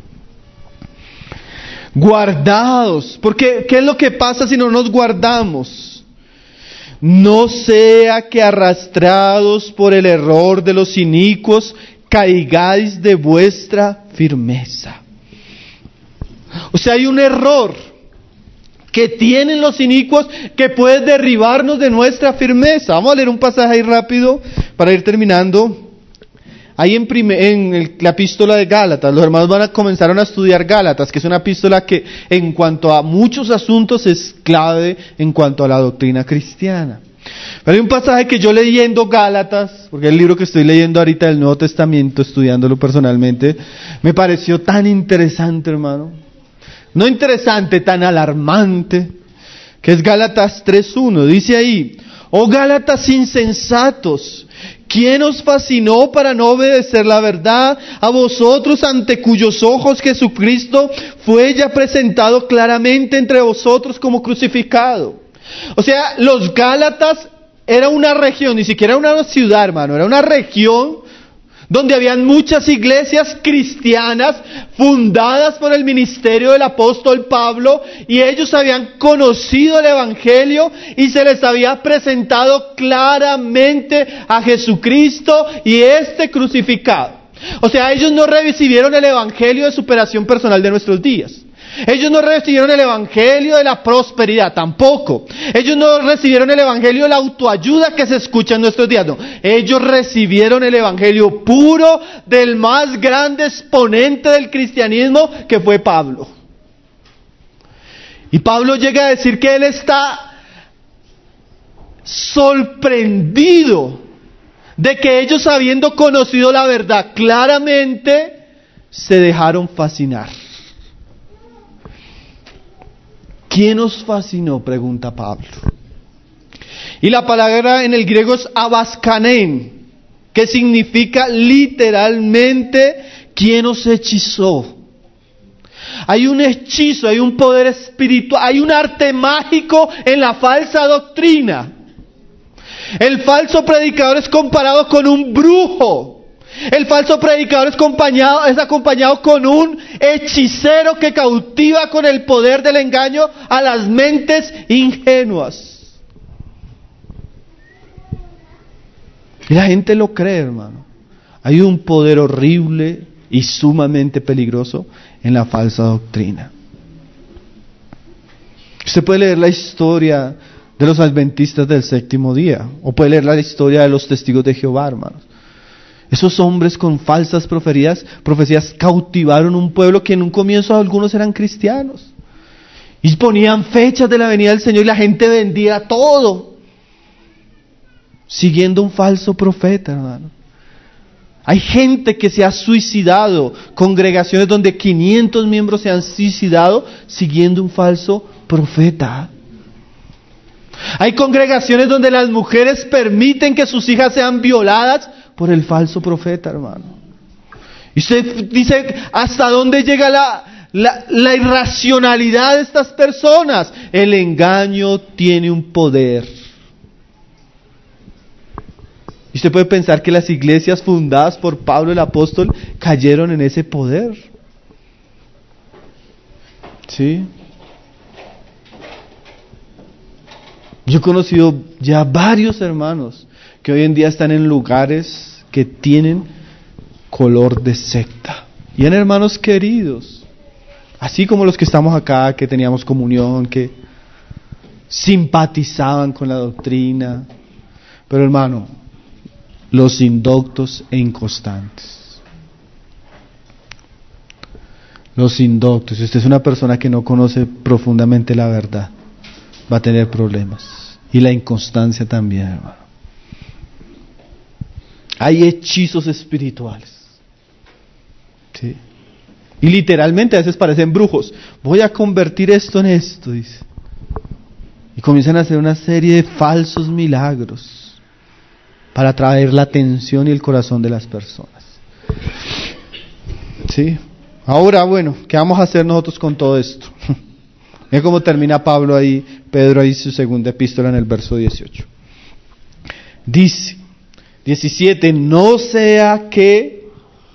Guardados, porque ¿qué es lo que pasa si no nos guardamos? No sea que arrastrados por el error de los inicuos caigáis de vuestra firmeza. O sea, hay un error que tienen los inicuos que puede derribarnos de nuestra firmeza. Vamos a leer un pasaje ahí rápido para ir terminando. Ahí en, prime, en el, la epístola de Gálatas, los hermanos van a comenzar a estudiar Gálatas, que es una epístola que en cuanto a muchos asuntos es clave en cuanto a la doctrina cristiana. Pero hay un pasaje que yo leyendo Gálatas, porque es el libro que estoy leyendo ahorita del Nuevo Testamento, estudiándolo personalmente, me pareció tan interesante, hermano. No interesante, tan alarmante, que es Gálatas tres uno. Dice ahí: oh Gálatas insensatos, ¿quién os fascinó para no obedecer la verdad? A vosotros ante cuyos ojos Jesucristo fue ya presentado claramente entre vosotros como crucificado. O sea, los Gálatas era una región, ni siquiera una ciudad, hermano, era una región donde habían muchas iglesias cristianas fundadas por el ministerio del apóstol Pablo, y ellos habían conocido el evangelio y se les había presentado claramente a Jesucristo y este crucificado. O sea, ellos no recibieron el evangelio de superación personal de nuestros días. Ellos no recibieron el evangelio de la prosperidad, tampoco. Ellos no recibieron el evangelio de la autoayuda que se escucha en nuestros días, no. Ellos recibieron el evangelio puro del más grande exponente del cristianismo, que fue Pablo. Y Pablo llega a decir que él está sorprendido de que ellos, habiendo conocido la verdad claramente, se dejaron fascinar. ¿Quién os fascinó?, pregunta Pablo. Y la palabra en el griego es abascanen, que significa literalmente ¿quién os hechizó? Hay un hechizo, hay un poder espiritual, hay un arte mágico en la falsa doctrina. El falso predicador es comparado con un brujo. El falso predicador es acompañado, es acompañado con un hechicero que cautiva con el poder del engaño a las mentes ingenuas. Y la gente lo cree, hermano. Hay un poder horrible y sumamente peligroso en la falsa doctrina. Usted puede leer la historia de los adventistas del séptimo día, o puede leer la historia de los testigos de Jehová, hermanos. Esos hombres con falsas profecías, profecías cautivaron un pueblo que en un comienzo algunos eran cristianos. Y ponían fechas de la venida del Señor y la gente vendía todo, siguiendo un falso profeta, hermano. Hay gente que se ha suicidado, congregaciones donde quinientos miembros se han suicidado siguiendo un falso profeta. Hay congregaciones donde las mujeres permiten que sus hijas sean violadas por el falso profeta, hermano. Y usted dice, ¿hasta dónde llega la, la, la irracionalidad de estas personas? El engaño tiene un poder. Y usted puede pensar que las iglesias fundadas por Pablo el apóstol cayeron en ese poder. ¿Sí? Yo he conocido ya varios hermanos que hoy en día están en lugares que tienen color de secta. Y en hermanos queridos, así como los que estamos acá, que teníamos comunión, que simpatizaban con la doctrina. Pero hermano, los indoctos e inconstantes. Los indoctos. Si usted es una persona que no conoce profundamente la verdad, va a tener problemas. Y la inconstancia también, hermano. Hay hechizos espirituales. ¿Sí? Y literalmente a veces parecen brujos. Voy a convertir esto en esto, dice. Y comienzan a hacer una serie de falsos milagros para atraer la atención y el corazón de las personas. ¿Sí? Ahora, bueno, ¿qué vamos a hacer nosotros con todo esto? Miren cómo termina Pablo ahí, Pedro ahí su segunda epístola en el verso dieciocho. Dice, diecisiete, no sea que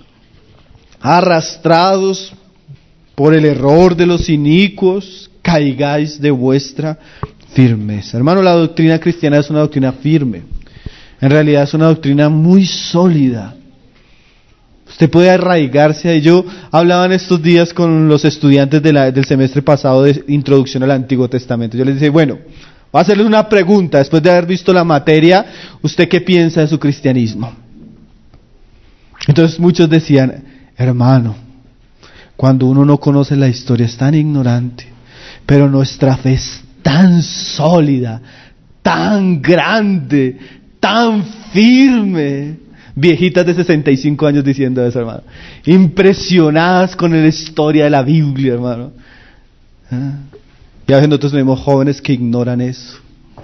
arrastrados por el error de los inicuos caigáis de vuestra firmeza. Hermano, la doctrina cristiana es una doctrina firme. En realidad es una doctrina muy sólida. Usted puede arraigarse ahí. Yo hablaba en estos días con los estudiantes de la, del semestre pasado de Introducción al Antiguo Testamento. Yo les dije, bueno, voy a hacerles una pregunta. Después de haber visto la materia, ¿usted qué piensa de su cristianismo? Entonces muchos decían, hermano, cuando uno no conoce la historia es tan ignorante, pero nuestra fe es tan sólida, tan grande, tan firme. Viejitas de sesenta y cinco años diciendo eso, hermano. Impresionadas con la historia de la Biblia, hermano. ¿Ah? Y a veces nosotros tenemos jóvenes que ignoran eso.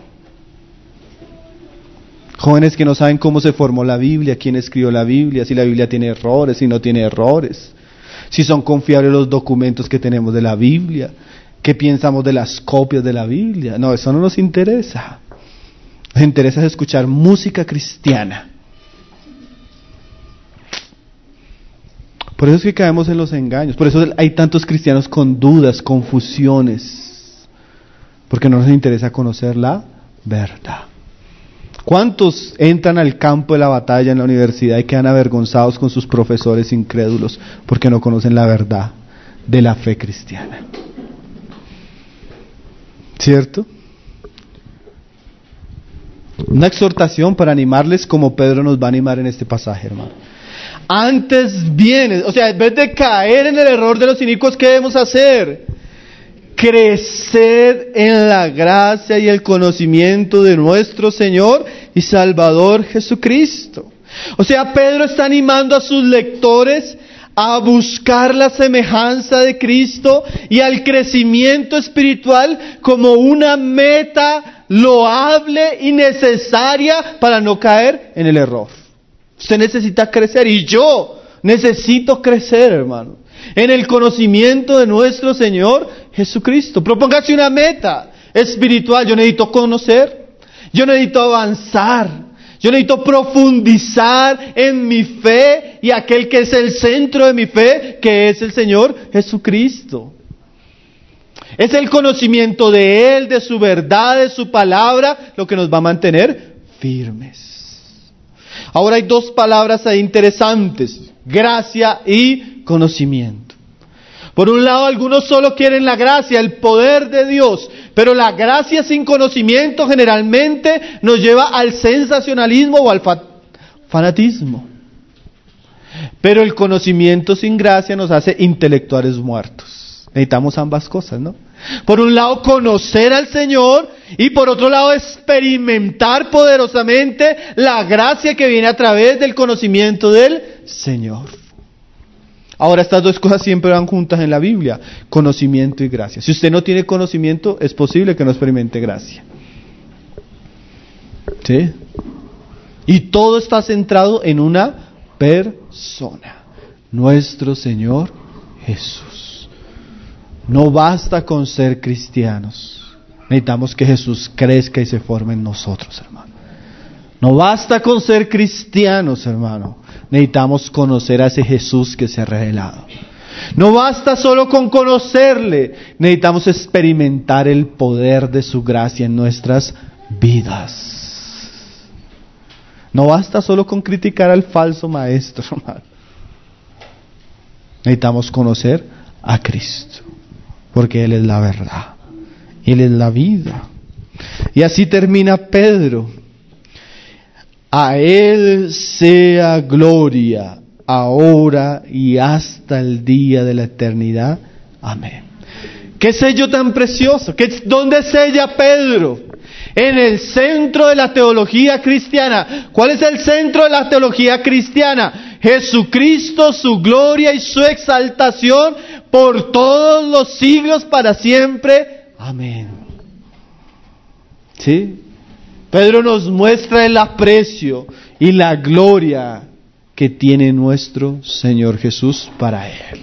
Jóvenes que no saben cómo se formó la Biblia, quién escribió la Biblia, si la Biblia tiene errores, si no tiene errores, si son confiables los documentos que tenemos de la Biblia, qué pensamos de las copias de la Biblia. No, eso no nos interesa. Nos interesa escuchar música cristiana. Por eso es que caemos en los engaños. Por eso hay tantos cristianos con dudas, confusiones. Porque no nos interesa conocer la verdad. ¿Cuántos entran al campo de la batalla en la universidad y quedan avergonzados con sus profesores incrédulos porque no conocen la verdad de la fe cristiana? ¿Cierto? Una exhortación para animarles como Pedro nos va a animar en este pasaje, hermano. Antes bien, o sea, en vez de caer en el error de los inicuos, ¿qué debemos hacer? Crecer en la gracia y el conocimiento de nuestro Señor y Salvador Jesucristo. O sea, Pedro está animando a sus lectores a buscar la semejanza de Cristo y al crecimiento espiritual como una meta loable y necesaria para no caer en el error. Usted necesita crecer y yo necesito crecer, hermano, en el conocimiento de nuestro Señor Jesucristo. Propóngase una meta espiritual. Yo necesito conocer, yo necesito avanzar, yo necesito profundizar en mi fe y aquel que es el centro de mi fe, que es el Señor Jesucristo. Es el conocimiento de Él, de su verdad, de su palabra, lo que nos va a mantener firmes. Ahora hay dos palabras ahí interesantes: gracia y conocimiento. Por un lado, algunos solo quieren la gracia, el poder de Dios, pero la gracia sin conocimiento generalmente nos lleva al sensacionalismo o al fa- fanatismo. Pero el conocimiento sin gracia nos hace intelectuales muertos. Necesitamos ambas cosas, ¿no? Por un lado, conocer al Señor, y por otro lado, experimentar poderosamente la gracia que viene a través del conocimiento del Señor. Ahora, estas dos cosas siempre van juntas en la Biblia: conocimiento y gracia. Si usted no tiene conocimiento, es posible que no experimente gracia. ¿Sí? Y todo está centrado en una persona: nuestro Señor Jesús. No basta con ser cristianos. Necesitamos que Jesús crezca y se forme en nosotros, hermano. No basta con ser cristianos, hermano. Necesitamos conocer a ese Jesús que se ha revelado. No basta solo con conocerle. Necesitamos experimentar el poder de su gracia en nuestras vidas. No basta solo con criticar al falso maestro, hermano. Necesitamos conocer a Cristo, porque Él es la verdad, Él es la vida. Y así termina Pedro. A Él sea gloria, ahora y hasta el día de la eternidad. Amén. ¿Qué sello tan precioso? ¿Qué, ¿Dónde sella Pedro? En el centro de la teología cristiana. ¿Cuál es el centro de la teología cristiana? Jesucristo, su gloria y su exaltación por todos los siglos para siempre. Amén. ¿Sí? Pedro nos muestra el aprecio y la gloria que tiene nuestro Señor Jesús para Él.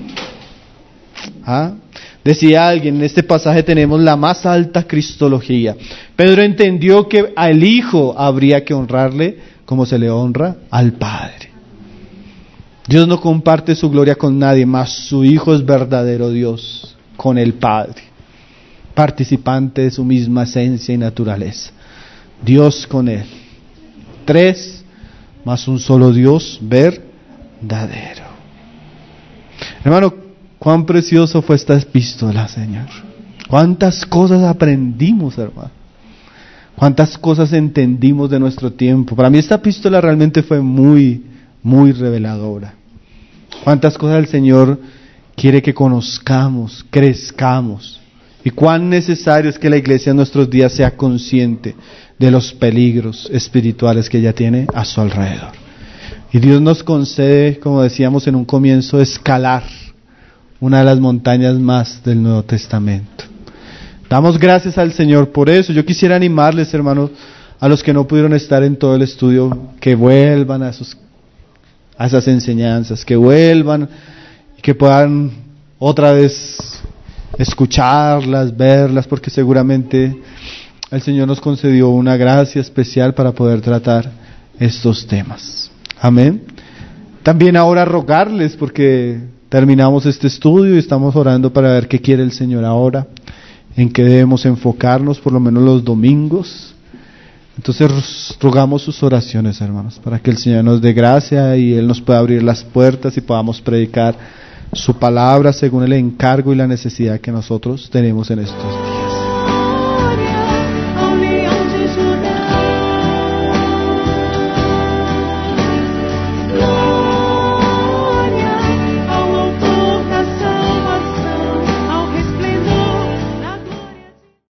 ¿Ah? Decía alguien, en este pasaje tenemos la más alta cristología. Pedro entendió que al Hijo habría que honrarle como se le honra al Padre. Dios no comparte su gloria con nadie, mas su Hijo es verdadero Dios con el Padre, participante de su misma esencia y naturaleza. Dios con Él. Tres, más un solo Dios verdadero. Hermano, cuán precioso fue esta epístola, Señor. Cuántas cosas aprendimos, hermano. Cuántas cosas entendimos de nuestro tiempo. Para mí esta epístola realmente fue muy, muy reveladora. Cuántas cosas el Señor quiere que conozcamos, crezcamos. Y cuán necesario es que la iglesia en nuestros días sea consciente de los peligros espirituales que ella tiene a su alrededor. Y Dios nos concede, como decíamos en un comienzo, escalar una de las montañas más del Nuevo Testamento. Damos gracias al Señor por eso. Yo quisiera animarles, hermanos, a los que no pudieron estar en todo el estudio, que vuelvan a, esos, a esas enseñanzas, que vuelvan y que puedan otra vez escucharlas, verlas, porque seguramente el Señor nos concedió una gracia especial para poder tratar estos temas. Amén. También ahora rogarles, porque terminamos este estudio y estamos orando para ver qué quiere el Señor ahora, en qué debemos enfocarnos, por lo menos los domingos. Entonces rogamos sus oraciones, hermanos, para que el Señor nos dé gracia y Él nos pueda abrir las puertas y podamos predicar su palabra según el encargo y la necesidad que nosotros tenemos en estos días.